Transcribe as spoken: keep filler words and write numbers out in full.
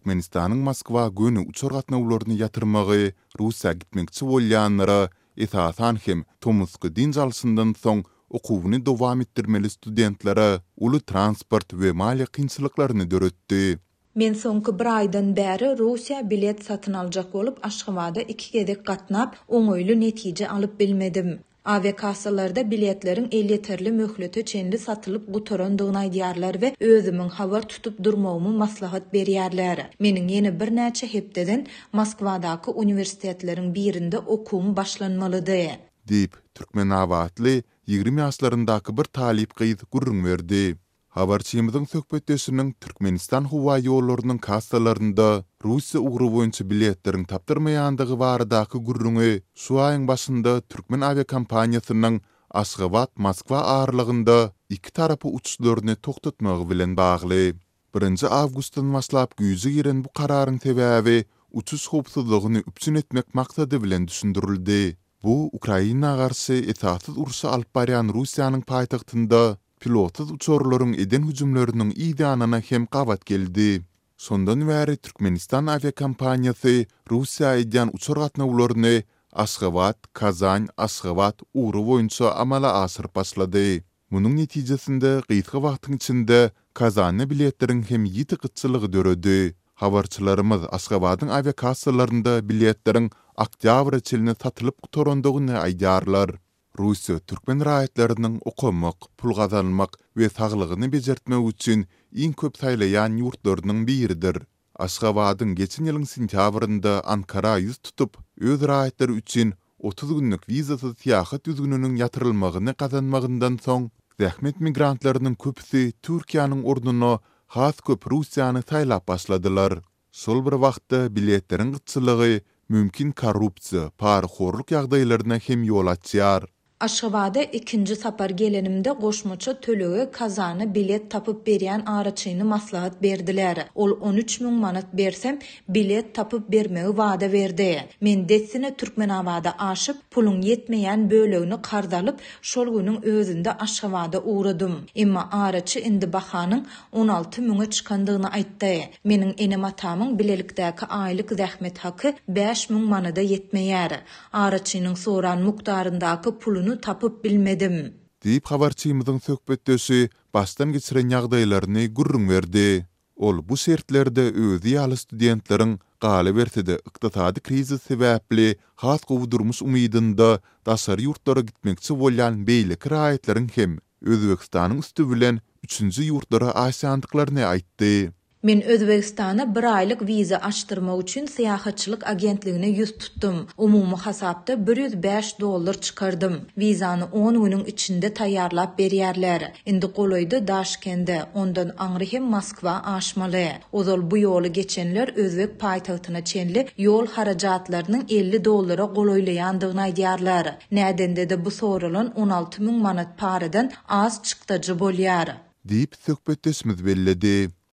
Türkmenistan'ın Moskva göni uçar gatnawlaryny ýatyrmagy Russiýa gitmekçi bolýanlara esasan hem Tomsk din jalsyndan soň okuwyny dowam etdirmeli studentlere uly transport we maliýe kynçylyklaryny döretdi. Men soňky bir aýdan bäri Russiýa bilet satyn aljak bolup Aşgabatda iki gedek gatnap oňoýly netije alyp bilmedim. Aviakassalarda biletleriň elýeterli möhleti çenli satylyp gutorandygyny aýdýarlar we özümiň habar tutup durmagymy maslahat berýärler. Meniň ýene bir näçe hepdeden Moskvadaky uniwersitetleriň birinde okuwum başlanmalydy. Diýip türkmen awatly ýygrimi ýaşlaryndaky bir talip gyýdy gurrun berdi. Habarçymyzyň söhbetdeşiniň Türkmenistan howa ýollarynyň kassalarynda Russiýa ugry boýunça biletleriň tapdyrmaýandygy baradaky gurruny şu aýyň başynda Türkmen aviakompaniýasynyň Aşgabat Moskwa aralygynda iki tarapy uçuşlaryny toktatmagy bilen bagly. birinji awgustdan başlap güýje giren bu kararyň sebäbi uçuş howpsuzlygyny üpsün etmek maksady bilen düşündirildi. Bu Ukraina garşy etatsız uruşa alyp barýan Russiýanyň paýtagtynda pilotsuz uçurlaryň eden hüjümleriniň ýa-da hem gabat geldi. Sondan bäri Türkmenistan aviakompaniýasy Russiýa eden uçur gatnawlaryny Aşgabat, Kazan, Aşgabat ugry boýunça amala asyryp başlady. Munyň netijesinde gysga wagtyň içinde Kazanyň biletleriň hem ýiti gyçylygy döredi. Habarçylarymyz Aşgabatyň aviakassalarynda biletleriň oktýabr çylyna satylyp gutorandygyny aýdýarlar. Russiýa türkmen raýatlarynyň okumak, pul gazanmak we saglygyny bejertmek üçin iň köp saýlaýan ýurtlarynyň biridir. Aşgabatyň geçen ýylyň sentýabrynda Ankara ýüz tutup öz raýatlary üçin otuz günlük wizasyz syýahat düzgüniniň ýatyrylmagyny gazanmagyndan soň zähmet migrantlarynyň köpüsi Türkiýanyň orduny has köp Russiýany saýlap başladylar. Şol bir wagtda biletleriň gyçylygy mümkin korrupsiýa, parhorluk ýagdaýlaryna hem ýol açýar. Aşgabatda ikinji sapar gelenimde goşmaça tölege Kazany bilet tapıp berýän araçyny maslahat berdiler. Ol on üç miň manat bersem bilet tapıp bermegi wada berdi. Men detsine Türkmenabada aşyp pulun yetmeýän bölegini kardalyp şol güniň özünde Aşgabatda uğradym. Emma araçy indi bahanyň on alty miňe çykandygyny aýtdy. Meniň enem atamyň bilelikdäki aýlyk zähmet haky beş miň manada yetmeýär. Araçynyň soran mukdaryndaky puluny tapıp bilmedim. Diýip habarçymyzyň söhbetdeşi başdan geçiren ýagdaýlaryny gurrun berdi. Ol bu şertlerde özü ýaly studentleriň galy bertide ykdysady krizis sebäpli has gowdurmuş umydynda daşary ýurtlara gitmekçi bolýan beýle raýatlariň hem Özbekistanyň üstü bilen üçünji ýurtlara aşandyklaryny aýtdy. Men Özbekistana bir aylyk wiza açtyrmak üçin syýahatçylyk agentligine ýüz tutdum. Umumy hasapda bir yüz beş dollar çykardym. Wizany on güniň içinde taýýarlap berýärler. Indi golaýdy Daşkende, ondan aňry hem Moskwa aşmaly. Ozal bu ýoly geçenler Özbek paýtagtyna çenli ýol harajatlarynyň elli dollara golaýlaýandygyny aýdýarlar. Nädende de bu soralan on alty miň manat paradan az çykdyjy bolýar. Diýip söhbetdeşimiz belledi.